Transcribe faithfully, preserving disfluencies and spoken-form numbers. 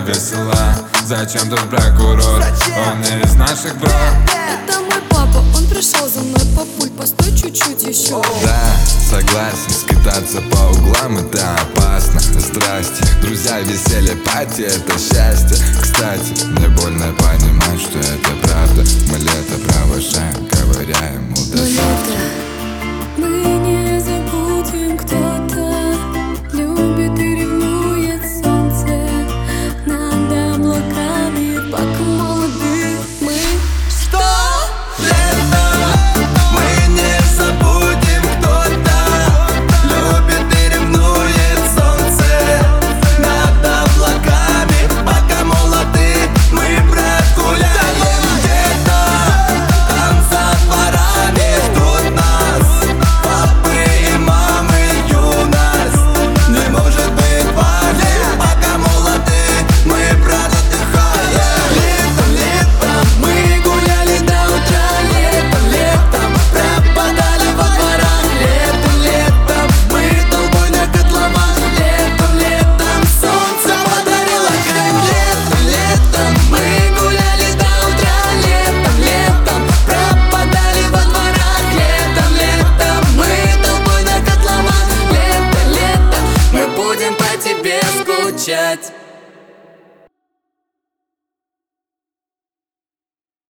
весела. Зачем тут прокурор? Он не из наших брат. Это мой папа, он пришел за мной. Папуль, постой чуть-чуть еще. Да, согласен, скитаться по углам это опасно. Здрасте, друзья, веселье, пати, это счастье. Кстати, мне